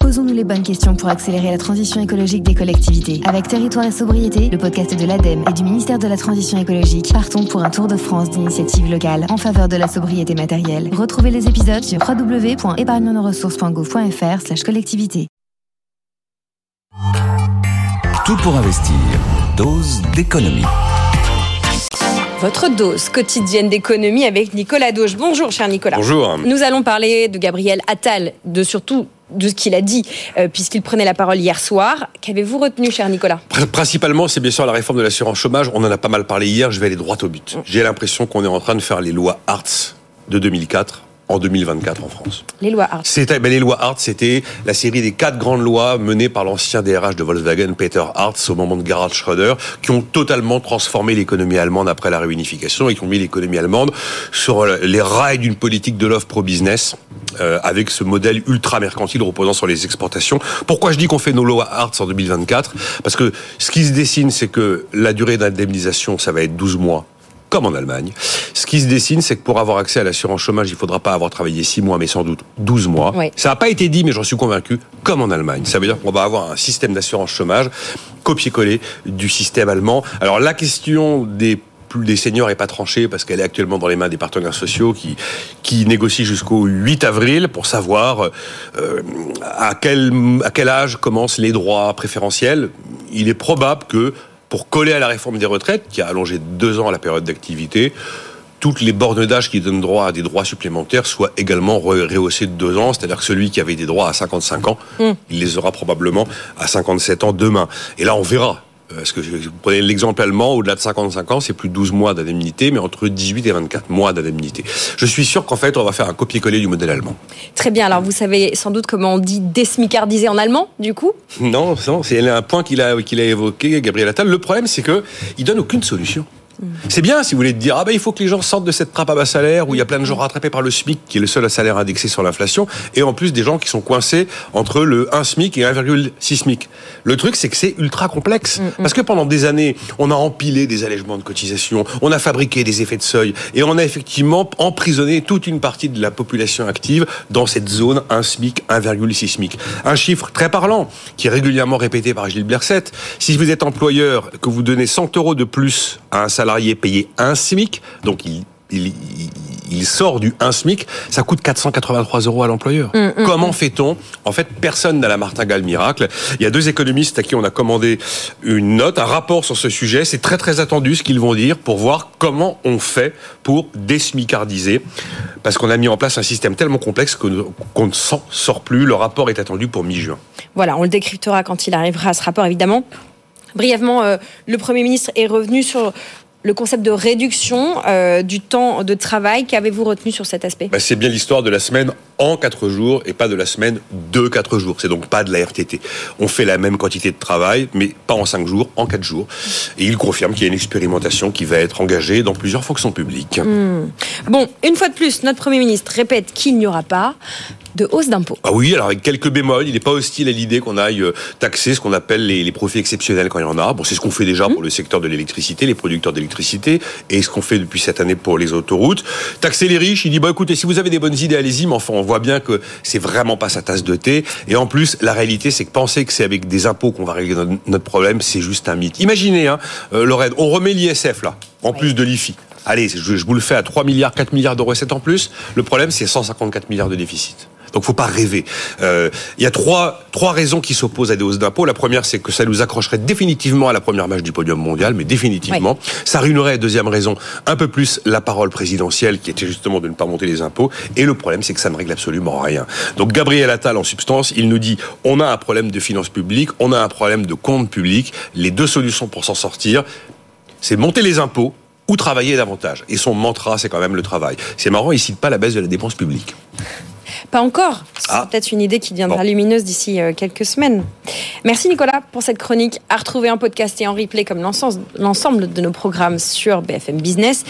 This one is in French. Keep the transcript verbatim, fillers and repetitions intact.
Posons-nous les bonnes questions pour accélérer la transition écologique des collectivités. Avec Territoire et Sobriété, le podcast de l'ADEME et du ministère de la Transition écologique, partons pour un tour de France d'initiatives locales en faveur de la sobriété matérielle. Retrouvez les épisodes sur w w w point épargne nos ressources point gouv point f r slash collectivité. Tout pour investir. Dose d'économie. Votre dose quotidienne d'économie avec Nicolas Dauge. Bonjour, cher Nicolas. Bonjour. Nous allons parler de Gabriel Attal, de surtout de ce qu'il a dit, euh, puisqu'il prenait la parole hier soir. Qu'avez-vous retenu, cher Nicolas ? Principalement, c'est bien sûr la réforme de l'assurance chômage. On en a pas mal parlé hier, je vais aller droit au but. Mmh. J'ai l'impression qu'on est en train de faire les lois Hartz de deux mille quatre en deux mille vingt-quatre en France. Les lois Hartz. C'était, ben les lois Hartz, c'était la série des quatre grandes lois menées par l'ancien D R H de Volkswagen, Peter Hartz, au moment de Gerhard Schröder, qui ont totalement transformé l'économie allemande après la réunification et qui ont mis l'économie allemande sur les rails d'une politique de l'offre pro-business, euh, avec ce modèle ultra-mercantile reposant sur les exportations. Pourquoi je dis qu'on fait nos lois Hartz en deux mille vingt-quatre ? Parce que ce qui se dessine, c'est que la durée d'indemnisation, ça va être douze mois. Comme en Allemagne. Ce qui se dessine, c'est que pour avoir accès à l'assurance chômage, il ne faudra pas avoir travaillé six mois, mais sans doute douze mois. Oui. Ça n'a pas été dit, mais j'en suis convaincu, comme en Allemagne. Ça veut dire qu'on va avoir un système d'assurance chômage copié-collé du système allemand. Alors la question des des seniors n'est pas tranchée parce qu'elle est actuellement dans les mains des partenaires sociaux qui, qui négocient jusqu'au huit avril pour savoir euh, à, quel, à quel âge commencent les droits préférentiels. Il est probable que pour coller à la réforme des retraites, qui a allongé de deux ans la période d'activité, toutes les bornes d'âge qui donnent droit à des droits supplémentaires soient également rehaussées de deux ans. C'est-à-dire que celui qui avait des droits à cinquante-cinq ans, mmh. il les aura probablement à cinquante-sept ans demain. Et là, on verra. Parce que vous prenez l'exemple allemand, au-delà de cinquante-cinq ans, c'est plus douze mois d'indemnité, mais entre dix-huit et vingt-quatre mois d'indemnité. Je suis sûr qu'en fait, on va faire un copier-coller du modèle allemand. Très bien. Alors, vous savez sans doute comment on dit désmicardiser en allemand, du coup ? Non, non, c'est un point qu'il a, qu'il a évoqué, Gabriel Attal. Le problème, c'est que il donne aucune solution. C'est bien si vous voulez dire ah ben il faut que les gens sortent de cette trappe à bas salaire où il y a plein de gens rattrapés par le SMIC qui est le seul salaire indexé sur l'inflation et en plus des gens qui sont coincés entre le un SMIC et un virgule six SMIC. Le truc c'est que c'est ultra complexe mm-hmm. parce que pendant des années on a empilé des allègements de cotisations, on a fabriqué des effets de seuil et on a effectivement emprisonné toute une partie de la population active dans cette zone un SMIC, un virgule six SMIC. Un chiffre très parlant qui est régulièrement répété par Gilles Berset. Si vous êtes employeur que vous donnez cent euros de plus à un salarié salarié payé un SMIC, donc il, il, il, il sort du un SMIC, ça coûte quatre cent quatre-vingt-trois euros à l'employeur. Mmh, mmh, Comment fait-on ? En fait, personne n'a la martingale miracle. Il y a deux économistes à qui on a commandé une note, un rapport sur ce sujet. C'est très très attendu ce qu'ils vont dire pour voir comment on fait pour désmicardiser. Parce qu'on a mis en place un système tellement complexe qu'on ne s'en sort plus. Le rapport est attendu pour mi-juin. Voilà, on le décryptera quand il arrivera, ce rapport, évidemment. Brièvement, euh, le Premier ministre est revenu sur le concept de réduction euh, du temps de travail. Qu'avez-vous retenu sur cet aspect ? Ben, c'est bien l'histoire de la semaine en quatre jours et pas de la semaine de quatre jours. C'est donc pas de la R T T. On fait la même quantité de travail, mais pas en cinq jours, en quatre jours. Et il confirme qu'il y a une expérimentation qui va être engagée dans plusieurs fonctions publiques. Mmh. Bon, une fois de plus, notre Premier ministre répète qu'il n'y aura pas de hausse d'impôts. Ah oui, alors avec quelques bémols, il n'est pas hostile à l'idée qu'on aille taxer ce qu'on appelle les, les profits exceptionnels quand il y en a. Bon, c'est ce qu'on fait déjà mmh. pour le secteur de l'électricité, les producteurs d'électricité, et ce qu'on fait depuis cette année pour les autoroutes. Taxer les riches, il dit, bon écoutez, si vous avez des bonnes idées, allez-y, mais enfin, on voit bien que c'est vraiment pas sa tasse de thé. Et en plus, la réalité, c'est que penser que c'est avec des impôts qu'on va régler notre problème, c'est juste un mythe. Imaginez, hein, euh, Lorraine, on remet l'I S F là, en oui. plus de l'I F I. Allez, je, je vous le fais à trois milliards, quatre milliards de recettes en plus. Le problème, c'est cent cinquante-quatre milliards de déficit. Donc, faut pas rêver. Euh, il y a trois, trois raisons qui s'opposent à des hausses d'impôts. La première, c'est que ça nous accrocherait définitivement à la première marche du podium mondial, mais définitivement. Oui. Ça ruinerait, deuxième raison, un peu plus la parole présidentielle, qui était justement de ne pas monter les impôts. Et le problème, c'est que ça ne règle absolument rien. Donc, Gabriel Attal, en substance, il nous dit, on a un problème de finances publiques, on a un problème de comptes publics. Les deux solutions pour s'en sortir, c'est monter les impôts ou travailler davantage. Et son mantra, c'est quand même le travail. C'est marrant, il cite pas la baisse de la dépense publique. Pas encore. C'est ah. peut-être une idée qui deviendra bon. lumineuse d'ici quelques semaines. Merci Nicolas pour cette chronique. À retrouver en podcast et en replay comme l'ensemble de nos programmes sur B F M Business.